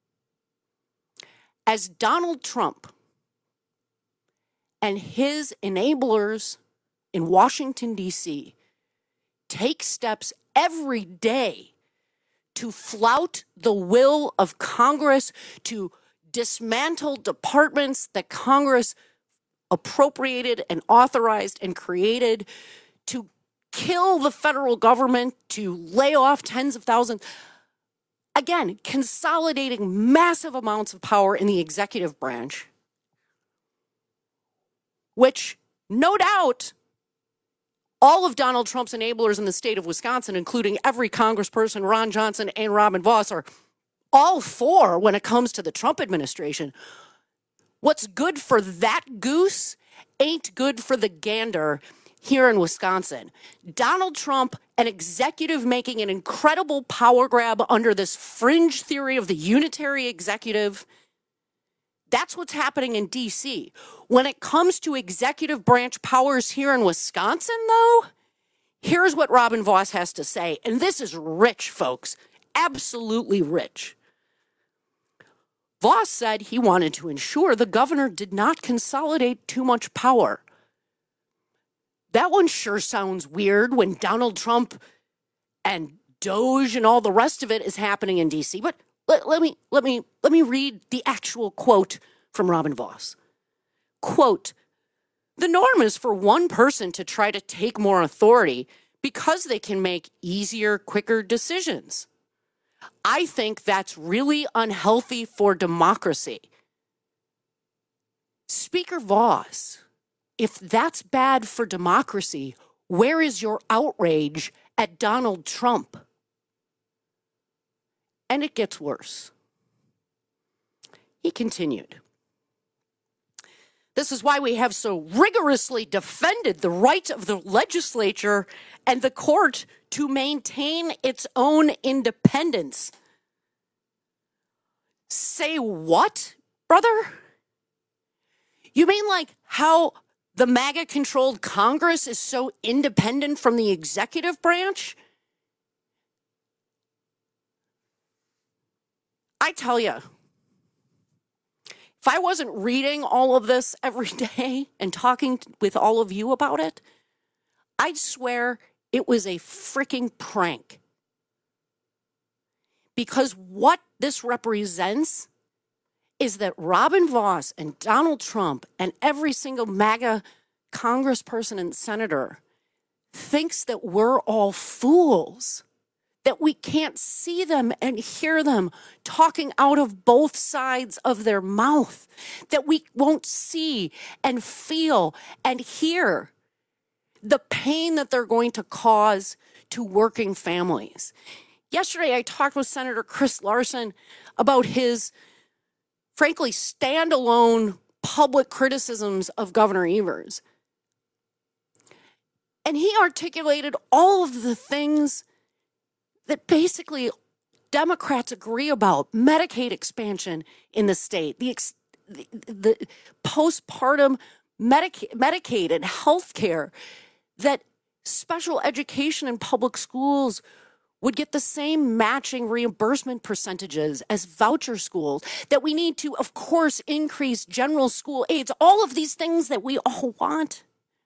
As Donald Trump and his enablers in Washington, D.C. take steps every day to flout the will of Congress, to dismantle departments that Congress appropriated and authorized and created, to kill the federal government, to lay off tens of thousands. Again, consolidating massive amounts of power in the executive branch, which no doubt all of Donald Trump's enablers in the state of Wisconsin, including every congressperson, Ron Johnson and Robin Voss, are all for when it comes to the Trump administration. What's good for that goose ain't good for the gander. here in Wisconsin. Donald Trump, an executive making an incredible power grab under this fringe theory of the unitary executive. That's what's happening in D.C. When it comes to executive branch powers here in Wisconsin, though, here's what Robin Vos has to say. And this is rich, folks. Absolutely rich. Vos said he wanted to ensure the governor did not consolidate too much power. That one sure sounds weird when Donald Trump and Doge and all the rest of it is happening in D.C. But let me read the actual quote from Robin Vos. Quote, "The norm is for one person to try to take more authority because they can make easier, quicker decisions. I think that's really unhealthy for democracy." Speaker Vos, if that's bad for democracy, where is your outrage at Donald Trump? And it gets worse. He continued, "This is why we have so rigorously defended the right of the legislature and the court to maintain its own independence." Say what, brother? You mean like how the MAGA-controlled Congress is so independent from the executive branch? I tell you, if I wasn't reading all of this every day and talking with all of you about it, I'd swear it was a freaking prank. Because what this represents is that Robin Vos and Donald Trump and every single MAGA congressperson and senator thinks that we're all fools, that we can't see them and hear them talking out of both sides of their mouth, that we won't see and feel and hear the pain that they're going to cause to working families. Yesterday, I talked with Senator Chris Larson about his, frankly, standalone public criticisms of Governor Evers. And he articulated all of the things that basically Democrats agree about. Medicaid expansion in the state, the postpartum Medicaid and health care, that special education in public schools would get the same matching reimbursement percentages as voucher schools, that we need to, of course, increase general school aids, all of these things that we all want.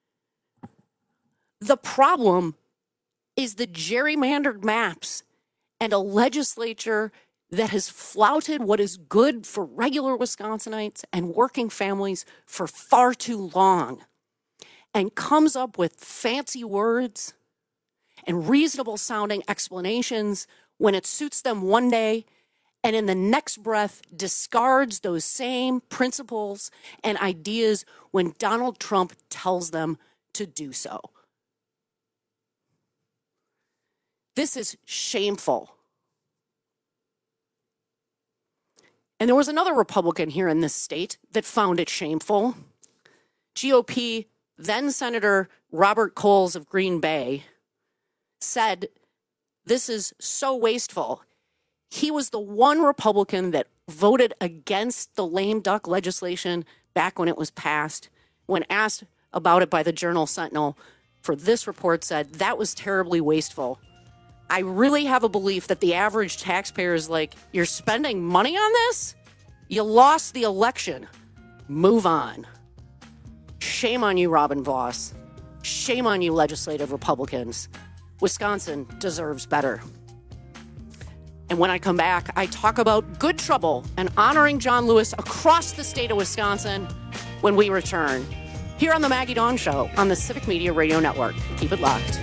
The problem is the gerrymandered maps and a legislature that has flouted what is good for regular Wisconsinites and working families for far too long, and comes up with fancy words and reasonable sounding explanations when it suits them one day, and in the next breath discards those same principles and ideas when Donald Trump tells them to do so. This is shameful. And there was another Republican here in this state that found it shameful. GOP then Senator Robert Coles of Green Bay said, "This is so wasteful." He was the one Republican that voted against the lame duck legislation back when it was passed. When asked about it by the Journal-Sentinel, for this report said, "That was terribly wasteful. I really have a belief that the average taxpayer is like, you're spending money on this? You lost the election. Move on." Shame on you, Robin Vos. Shame on you, legislative Republicans. Wisconsin deserves better. And when I come back, I talk about good trouble and honoring John Lewis across the state of Wisconsin when we return. Here on the Maggie Dawn Show on the Civic Media Radio Network. Keep it locked.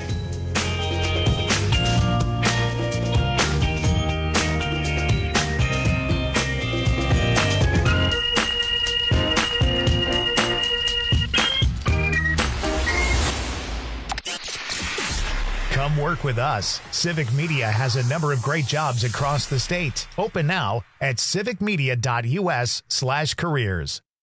Come work with us. Civic Media has a number of great jobs across the state. Open now at civicmedia.us/careers.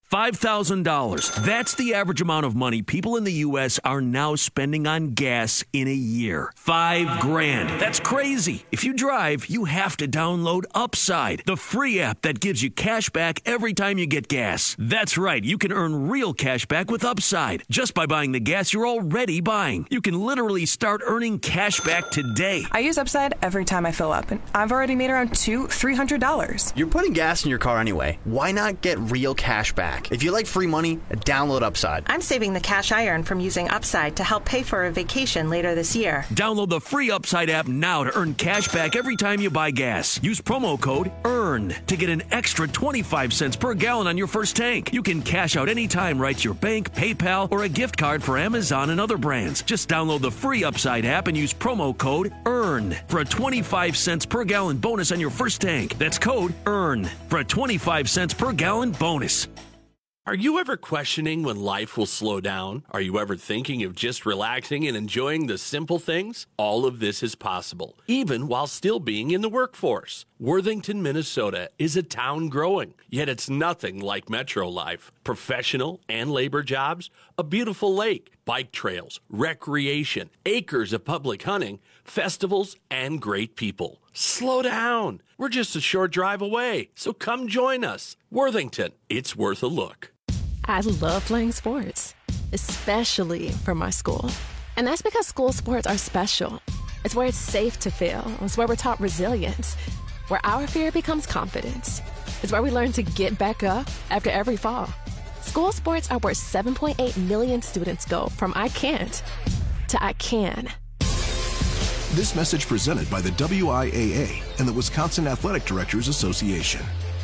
$5,000. That's the average amount of money people in the U.S. are now spending on gas in a year. $5,000. That's crazy. If you drive, you have to download Upside, the free app that gives you cash back every time you get gas. That's right. You can earn real cash back with Upside just by buying the gas you're already buying. You can literally start earning cash back today. I use Upside every time I fill up, and I've already made around $200-$300. You're putting gas in your car anyway. Why not get real cash back? If you like free money, download Upside. I'm saving the cash I earn from using Upside to help pay for a vacation later this year. Download the free Upside app now to earn cash back every time you buy gas. Use promo code EARN to get an extra 25 cents per gallon on your first tank. You can cash out anytime right to your bank, PayPal, or a gift card for Amazon and other brands. Just download the free Upside app and use promo code EARN for a 25 cents per gallon bonus on your first tank. That's code EARN for a 25 cents per gallon bonus. Are you ever questioning when life will slow down? Are you ever thinking of just relaxing and enjoying the simple things? All of this is possible, even while still being in the workforce. Worthington, Minnesota is a town growing, yet it's nothing like metro life. Professional and labor jobs, a beautiful lake, bike trails, recreation, acres of public hunting, festivals, and great people. Slow down. We're just a short drive away, so come join us. Worthington, it's worth a look. I love playing sports, especially for my school. And that's because school sports are special. It's where it's safe to fail. It's where we're taught resilience, where our fear becomes confidence. It's where we learn to get back up after every fall. School sports are where 7.8 million students go from I can't to I can. This message presented by the WIAA and the Wisconsin Athletic Directors Association.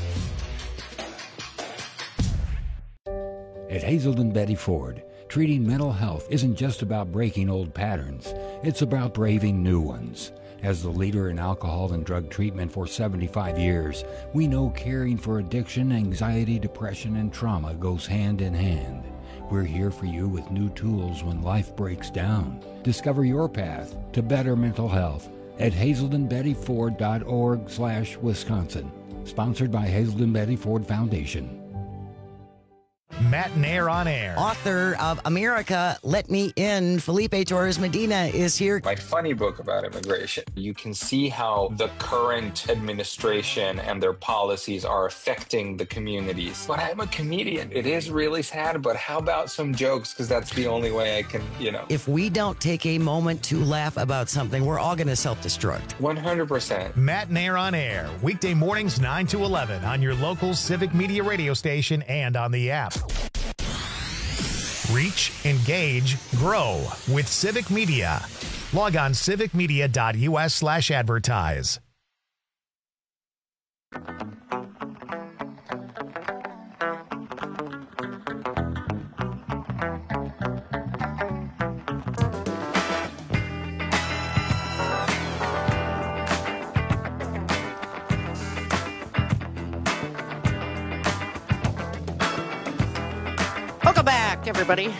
At Hazelden Betty Ford, treating mental health isn't just about breaking old patterns. It's about braving new ones. As the leader in alcohol and drug treatment for 75 years, we know caring for addiction, anxiety, depression, and trauma goes hand in hand. We're here for you with new tools when life breaks down. Discover your path to better mental health at hazeldenbettyford.org/Wisconsin. Sponsored by Hazelden Betty Ford Foundation. Matt Nair on air. Author of America, Let Me In, Felipe Torres Medina is here. My funny book about immigration. You can see how the current administration and their policies are affecting the communities. But I'm a comedian. It is really sad, but how about some jokes? Because that's the only way I can, If we don't take a moment to laugh about something, we're all going to self-destruct. 100%. Matt Nair on air. Weekday mornings 9 to 11 on your local Civic Media radio station and on the app. Reach, engage, grow with Civic Media. Log on civicmedia.us/advertise. Welcome back, everybody.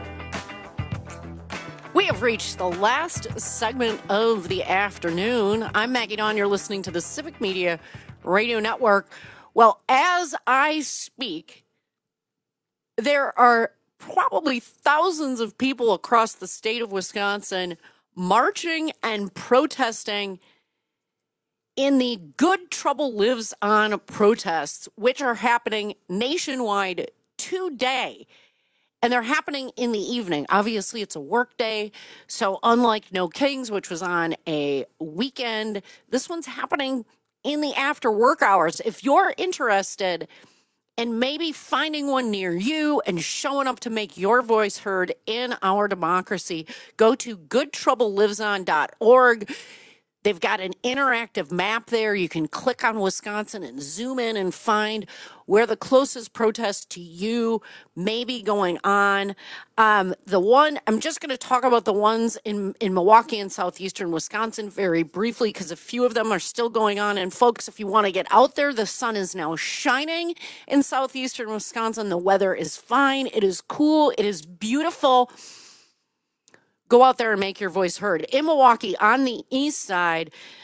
We have reached the last segment of the afternoon. I'm Maggie Dawn. You're listening to the Civic Media Radio Network. Well, as I speak, there are probably thousands of people across the state of Wisconsin marching and protesting in the Good Trouble Lives On protests, which are happening nationwide today. And they're happening in the evening. Obviously, it's a work day. So unlike No Kings, which was on a weekend, this one's happening in the after work hours. If you're interested in maybe finding one near you and showing up to make your voice heard in our democracy, go to goodtroubleliveson.org. They've got an interactive map there. You can click on Wisconsin and zoom in and find where the closest protest to you may be going on. I'm just going to talk about the ones in Milwaukee and southeastern Wisconsin very briefly because a few of them are still going on. And folks, if you want to get out there, the sun is now shining in southeastern Wisconsin. The weather is fine. It is cool. It is beautiful. Go out there and make your voice heard. In Milwaukee, on the east side,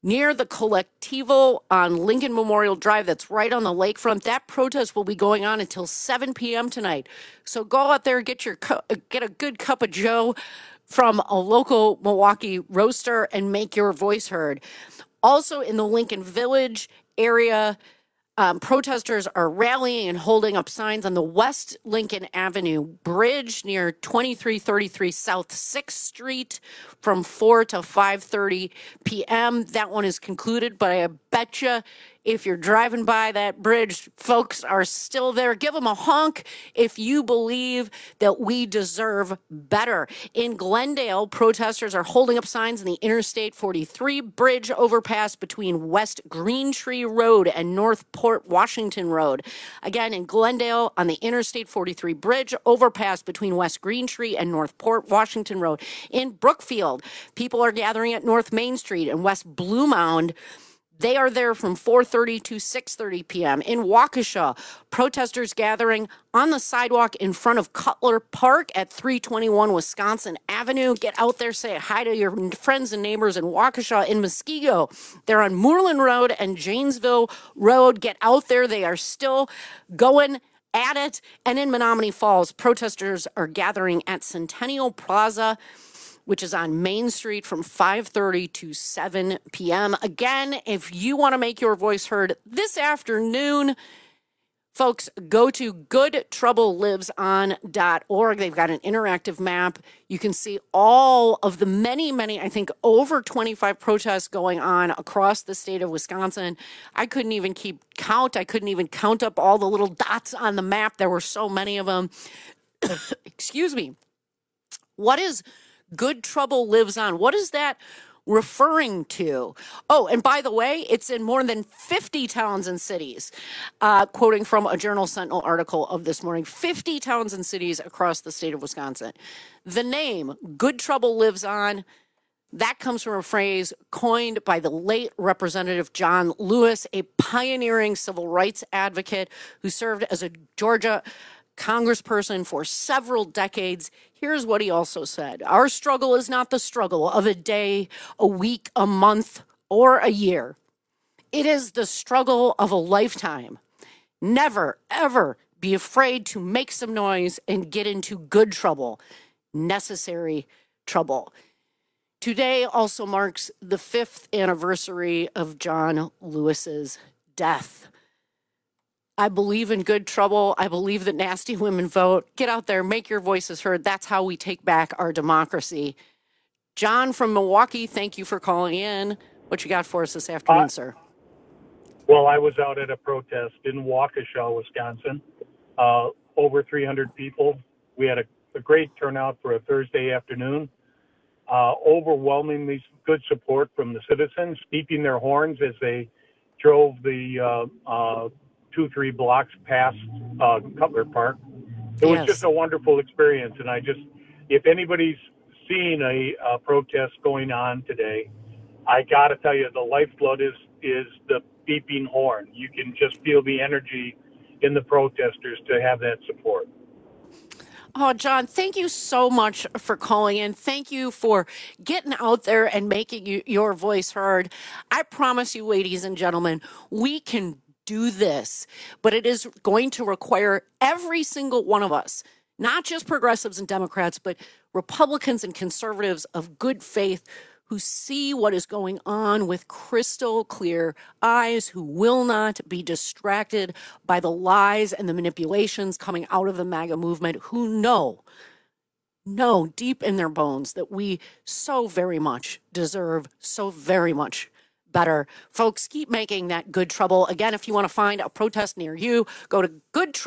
near the Colectivo on Lincoln Memorial Drive. That's right on the lakefront. That protest will be going on until 7 p.m. tonight. So go out there, get a good cup of Joe from a local Milwaukee roaster and make your voice heard. Also in the Lincoln Village area, protesters are rallying and holding up signs on the West Lincoln Avenue Bridge near 2333 South 6th Street from 4 to 5:30 p.m. That one is concluded, but I bet you if you're driving by that bridge, folks are still there. Give them a honk if you believe that we deserve better. In Glendale, protesters are holding up signs in the Interstate 43 bridge overpass between West Green Tree Road and North Port Washington Road. Again, in Glendale, on the Interstate 43 bridge overpass between West Green Tree and North Port Washington Road. In Brookfield, people are gathering at North Main Street and West Blue Mound. They are there from 4:30 to 6:30 p.m. In Waukesha, protesters gathering on the sidewalk in front of Cutler Park at 321 Wisconsin Avenue. Get out there, say hi to your friends and neighbors in Waukesha. In Muskego, they're on Moreland Road and Janesville Road. Get out there. They are still going at it. And in Menominee Falls, protesters are gathering at Centennial Plaza, which is on Main Street from 5:30 to 7 p.m. Again, if you want to make your voice heard this afternoon, folks, go to goodtroubleliveson.org. They've got an interactive map. You can see all of the many, I think over 25 protests going on across the state of Wisconsin. I couldn't even keep count. I couldn't even count up all the little dots on the map. There were so many of them. Excuse me. What is Good Trouble Lives On? What is that referring to? Oh, and by the way, it's in more than 50 towns and cities, quoting from a Journal Sentinel article of this morning, 50 towns and cities across the state of Wisconsin. The name Good Trouble Lives On, that comes from a phrase coined by the late Representative John Lewis, a pioneering civil rights advocate who served as a Georgia congressperson for several decades. Here's what he also said. Our struggle is not the struggle of a day, a week, a month, or a year. It is the struggle of a lifetime. Never, ever be afraid to make some noise and get into good trouble, necessary trouble. Today also marks the 5th anniversary of John Lewis's death. I believe in good trouble. I believe that nasty women vote. Get out there, make your voices heard. That's how we take back our democracy. John from Milwaukee, thank you for calling in. What you got for us this afternoon, sir? Well, I was out at a protest in Waukesha, Wisconsin. Over 300 people. We had a great turnout for a Thursday afternoon. Overwhelmingly good support from the citizens, beeping their horns as they drove the 2-3 blocks past Cutler Park. It was just a wonderful experience, and if anybody's seen a protest going on today, I got to tell you, the lifeblood is the beeping horn. You can just feel the energy in the protesters to have that support. Oh, John, thank you so much for calling in. Thank you for getting out there and making your voice heard. I promise you, ladies and gentlemen, we can do this, but it is going to require every single one of us, not just progressives and Democrats, but Republicans and conservatives of good faith who see what is going on with crystal clear eyes, who will not be distracted by the lies and the manipulations coming out of the MAGA movement, who know deep in their bones that we so very much deserve so very much better. Folks, keep making that good trouble. Again, if you want to find a protest near you, go to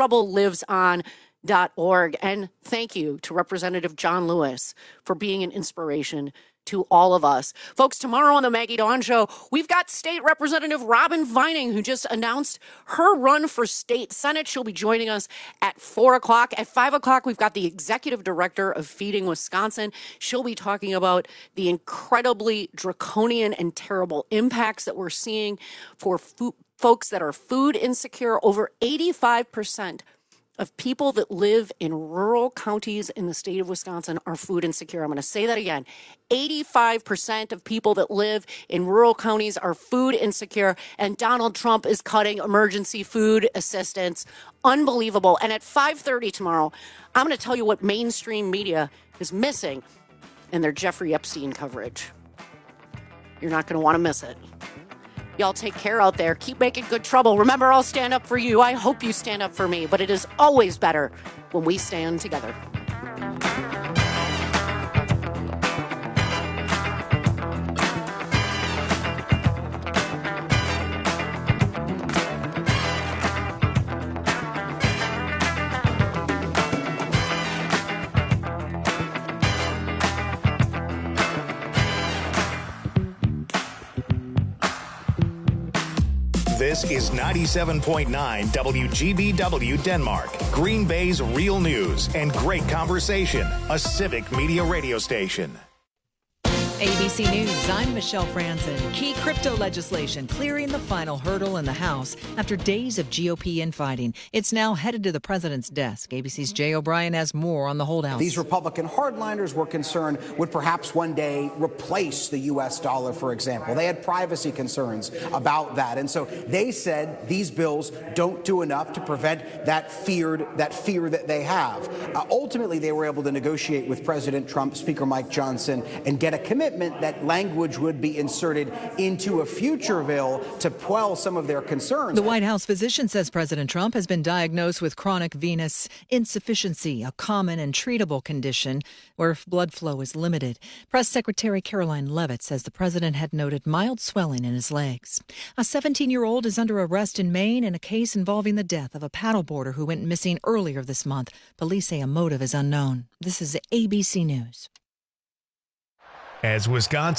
goodtroubleliveson.org. And thank you to Representative John Lewis for being an inspiration to all of us. Folks, tomorrow on the Maggie Dawn Show, we've got State Representative Robin Vining, who just announced her run for state Senate. She'll be joining us at 4 o'clock. At 5 o'clock, we've got the executive director of Feeding Wisconsin. She'll be talking about the incredibly draconian and terrible impacts that we're seeing for folks that are food insecure. Over 85% of people that live in rural counties in the state of Wisconsin are food insecure. I'm going to say that again. 85% of people that live in rural counties are food insecure, and Donald Trump is cutting emergency food assistance. Unbelievable. And at 5:30 tomorrow, I'm going to tell you what mainstream media is missing in their Jeffrey Epstein coverage. You're not going to want to miss it. Y'all take care out there. Keep making good trouble. Remember, I'll stand up for you. I hope you stand up for me, but it is always better when we stand together. This is 97.9 WGBW Denmark, Green Bay's real news and great conversation, a civic media radio station. ABC News, I'm Michelle Franzen. Key crypto legislation clearing the final hurdle in the House after days of GOP infighting. It's now headed to the president's desk. ABC's Jay O'Brien has more on the holdouts. These Republican hardliners were concerned would perhaps one day replace the U.S. dollar, for example. They had privacy concerns about that. And so they said these bills don't do enough to prevent that fear that they have. Ultimately, they were able to negotiate with President Trump, Speaker Mike Johnson, and get a commitment that language would be inserted into a future bill to quell some of their concerns. The White House physician says President Trump has been diagnosed with chronic venous insufficiency, a common and treatable condition where blood flow is limited. Press Secretary Caroline Leavitt says the president had noted mild swelling in his legs. A 17-year-old is under arrest in Maine in a case involving the death of a paddleboarder who went missing earlier this month. Police say a motive is unknown. This is ABC News. As Wisconsin